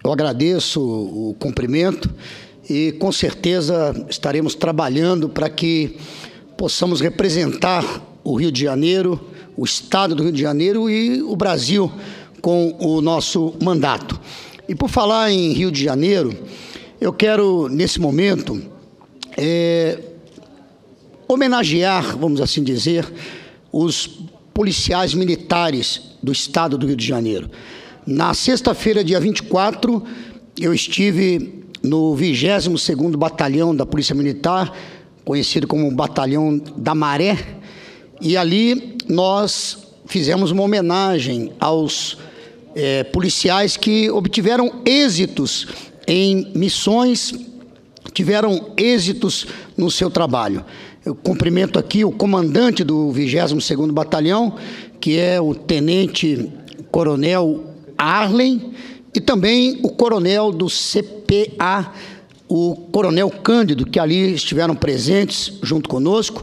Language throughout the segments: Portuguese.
eu agradeço o cumprimento e, com certeza, estaremos trabalhando para que possamos representar o Rio de Janeiro, o Estado do Rio de Janeiro e o Brasil com o nosso mandato. E, por falar em Rio de Janeiro, eu quero, nesse momento, homenagear, vamos assim dizer, os policiais militares do Estado do Rio de Janeiro. Na sexta-feira, dia 24, eu estive no 22º Batalhão da Polícia Militar, conhecido como Batalhão da Maré, e ali nós fizemos uma homenagem aos policiais que obtiveram êxitos em missões, tiveram êxitos no seu trabalho. Eu cumprimento aqui o comandante do 22º Batalhão, que é o Tenente Coronel Arlen, e também o coronel do CPA, o Coronel Cândido, que ali estiveram presentes junto conosco.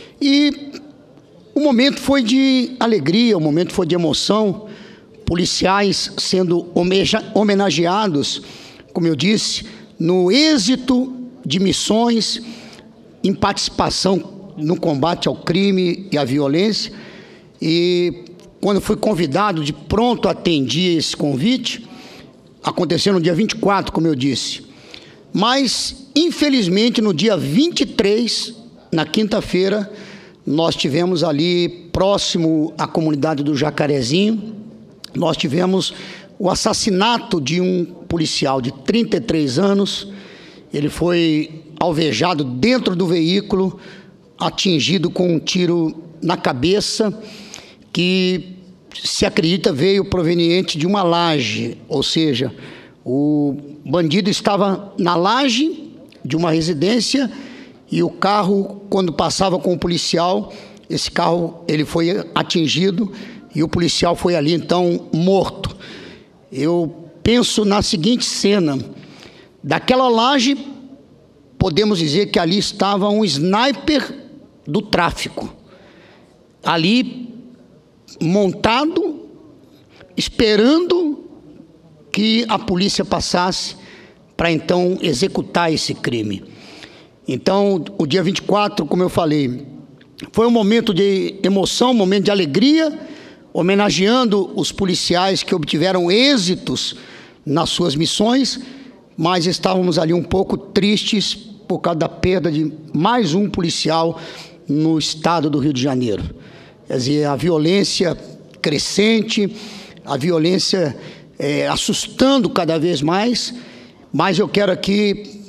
E o momento foi de alegria, o momento foi de emoção, policiais sendo homenageados, como eu disse, no êxito de missões, em participação no combate ao crime e à violência. E quando fui convidado, de pronto atendi esse convite. Aconteceu no dia 24, como eu disse. Mas, infelizmente, no dia 23, na quinta-feira, nós tivemos ali, próximo à comunidade do Jacarezinho, nós tivemos o assassinato de um policial de 33 anos. Ele foi alvejado dentro do veículo, atingido com um tiro na cabeça, que se acredita veio proveniente de uma laje, ou seja, o bandido estava na laje de uma residência e o carro, quando passava com o policial, esse carro ele foi atingido e o policial foi ali então morto. Eu penso na seguinte cena: daquela laje, podemos dizer que ali estava um sniper do tráfico, ali montado, esperando que a polícia passasse para então executar esse crime. Então, o dia 24, como eu falei, foi um momento de emoção, um momento de alegria, homenageando os policiais que obtiveram êxitos nas suas missões, mas estávamos ali um pouco tristes por causa da perda de mais um policial no estado do Rio de Janeiro. Quer dizer, a violência crescente, a violência assustando cada vez mais, mas eu quero aqui,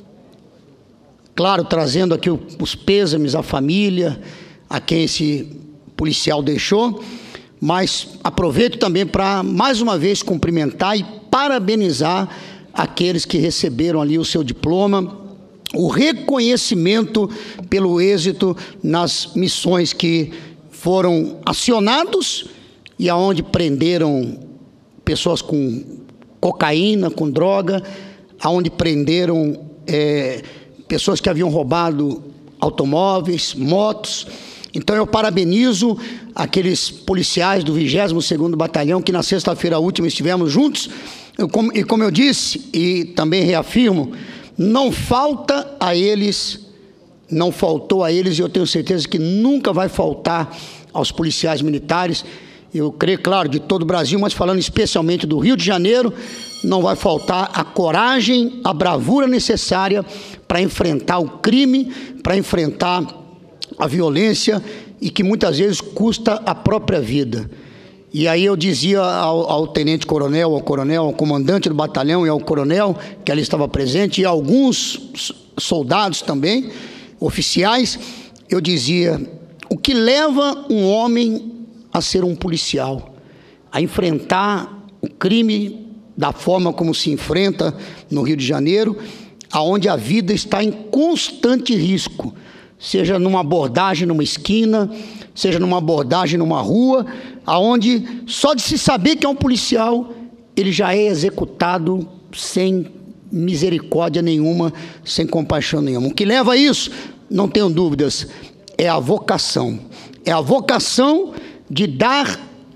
claro, trazendo aqui os pêsames à família, a quem esse policial deixou, mas aproveito também para, mais uma vez, cumprimentar e parabenizar aqueles que receberam ali o seu diploma, o reconhecimento pelo êxito nas missões que foram acionados e aonde prenderam pessoas com cocaína, com droga, aonde prenderam pessoas que haviam roubado automóveis, motos. Então eu parabenizo aqueles policiais do 22º Batalhão que na sexta-feira última estivemos juntos. E como eu disse, e também reafirmo, não faltou a eles, e eu tenho certeza que nunca vai faltar aos policiais militares. Eu creio, claro, de todo o Brasil, mas falando especialmente do Rio de Janeiro, não vai faltar a coragem, a bravura necessária para enfrentar o crime, para enfrentar a violência e que muitas vezes custa a própria vida. E aí eu dizia ao tenente-coronel, ao coronel, ao comandante do batalhão e ao coronel, que ali estava presente, e a alguns soldados também, oficiais, eu dizia: o que leva um homem a ser um policial, a enfrentar o crime da forma como se enfrenta no Rio de Janeiro, aonde a vida está em constante risco, seja numa abordagem numa esquina, seja numa abordagem numa rua, aonde só de se saber que é um policial, ele já é executado sem misericórdia nenhuma, sem compaixão nenhuma. O que leva a isso, não tenho dúvidas, é a vocação. É a vocação de dar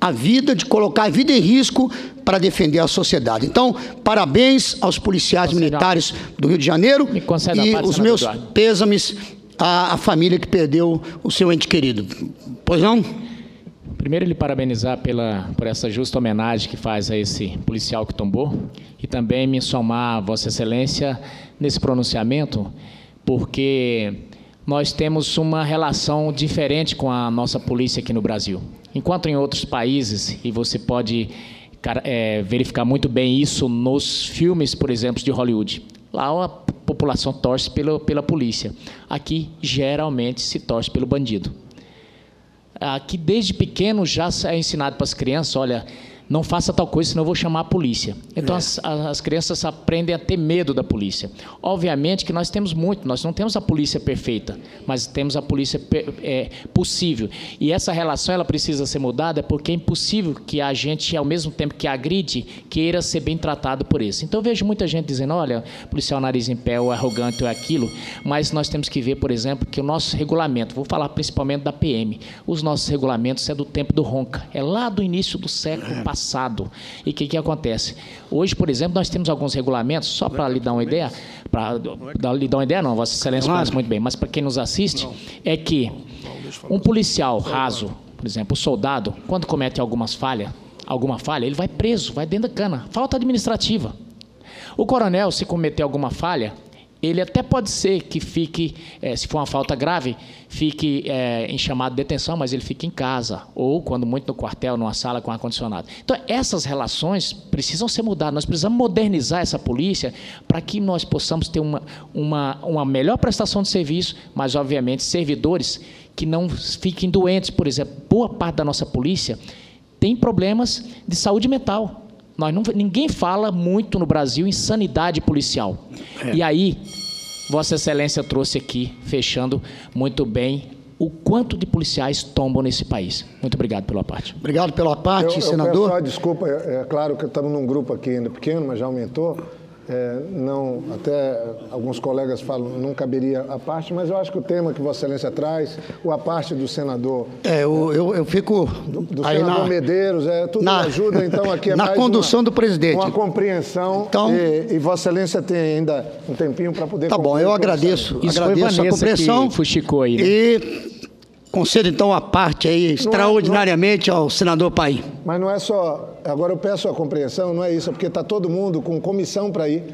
a vida, de colocar a vida em risco para defender a sociedade. Então, parabéns aos policiais militares do Rio de Janeiro e os meus pêsames à família que perdeu o seu ente querido. Pois não? Primeiro, lhe parabenizar por essa justa homenagem que faz a esse policial que tombou e também me somar a Vossa Excelência nesse pronunciamento, porque nós temos uma relação diferente com a nossa polícia aqui no Brasil. Enquanto em outros países, e você pode verificar muito bem isso nos filmes, por exemplo, de Hollywood, lá a população torce pela polícia. Aqui, geralmente, se torce pelo bandido. Aqui, desde pequeno, já é ensinado para as crianças, olha, não faça tal coisa, senão eu vou chamar a polícia. Então, as crianças aprendem a ter medo da polícia. Obviamente que nós não temos a polícia perfeita, mas temos a polícia possível. E essa relação ela precisa ser mudada porque é impossível que a gente, ao mesmo tempo que agride, queira ser bem tratado por isso. Então, eu vejo muita gente dizendo, olha, policial nariz em pé, ou arrogante, ou aquilo, mas nós temos que ver, por exemplo, que o nosso regulamento, vou falar principalmente da PM, os nossos regulamentos é do tempo do Ronca, é lá do início do século passado. E o que acontece? Hoje, por exemplo, nós temos alguns regulamentos, só para lhe dar uma ideia, não, Vossa Excelência conhece muito bem, mas para quem nos assiste, é que um policial raso, por exemplo, o soldado, quando comete alguma falha, ele vai preso, vai dentro da cana, falta administrativa. O coronel, se cometer alguma falha, ele até pode ser que fique, se for uma falta grave, fique em chamado de detenção, mas ele fica em casa, ou, quando muito, no quartel, numa sala com ar-condicionado. Então, essas relações precisam ser mudadas. Nós precisamos modernizar essa polícia para que nós possamos ter uma melhor prestação de serviço, mas, obviamente, servidores que não fiquem doentes. Por exemplo, boa parte da nossa polícia tem problemas de saúde mental. Ninguém fala muito no Brasil em sanidade policial. E aí, Vossa Excelência trouxe aqui, fechando muito bem, o quanto de policiais tombam nesse país. Muito obrigado pela parte. Obrigado pela parte, senador. Pessoal, desculpa, é claro que estamos num grupo aqui ainda pequeno, mas já aumentou. Até alguns colegas falam, não caberia a parte, mas eu acho que o tema que Vossa Excelência traz, ou a parte do senador... eu fico... Do senador Medeiros, tudo ajuda, então aqui é na mais condução do presidente. Uma compreensão, então, e Vossa Excelência tem ainda um tempinho para poder... Tá bom, eu agradeço a compreensão. Que fuxicou aí, né? E concedo, então, a parte aí, extraordinariamente ao senador Paim. Mas não é só... Agora eu peço a compreensão, não é isso, é porque está todo mundo com comissão para ir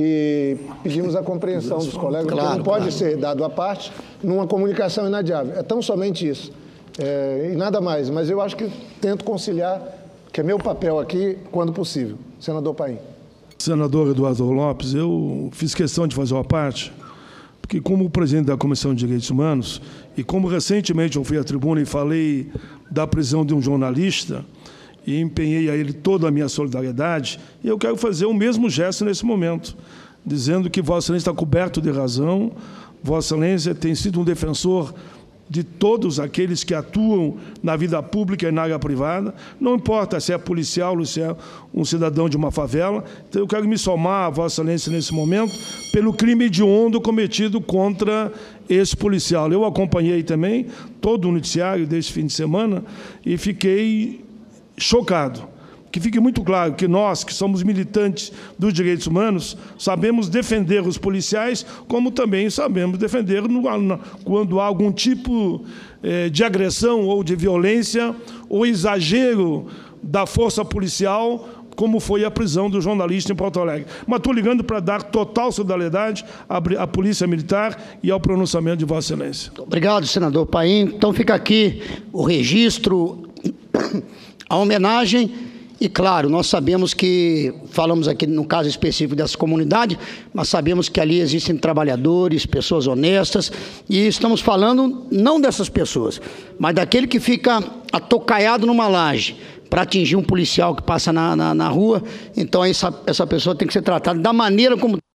e pedimos a compreensão dos colegas, porque não pode ser dado à parte numa comunicação inadiável. É tão somente isso. E nada mais. Mas eu acho que tento conciliar, que é meu papel aqui, quando possível. Senador Paim. Senador Eduardo Lopes, eu fiz questão de fazer uma parte, porque como presidente da Comissão de Direitos Humanos, e como recentemente eu fui à tribuna e falei da prisão de um jornalista, e empenhei a ele toda a minha solidariedade, e eu quero fazer o mesmo gesto nesse momento, dizendo que Vossa Excelência está coberto de razão, Vossa Excelência tem sido um defensor de todos aqueles que atuam na vida pública e na área privada, não importa se é policial ou se é um cidadão de uma favela. Então, eu quero me somar a Vossa Excelência nesse momento pelo crime hediondo cometido contra esse policial. Eu acompanhei também todo o noticiário desse fim de semana e fiquei chocado. Que fique muito claro que nós, que somos militantes dos direitos humanos, sabemos defender os policiais, como também sabemos defender quando há algum tipo de agressão ou de violência ou exagero da força policial, como foi a prisão do jornalista em Porto Alegre. Mas estou ligando para dar total solidariedade à Polícia Militar e ao pronunciamento de Vossa Excelência. Obrigado, senador Paim. Então fica aqui o registro, a homenagem, e claro, nós sabemos que, falamos aqui no caso específico dessa comunidade, mas sabemos que ali existem trabalhadores, pessoas honestas, e estamos falando não dessas pessoas, mas daquele que fica atocaiado numa laje para atingir um policial que passa na rua. Então essa pessoa tem que ser tratada da maneira como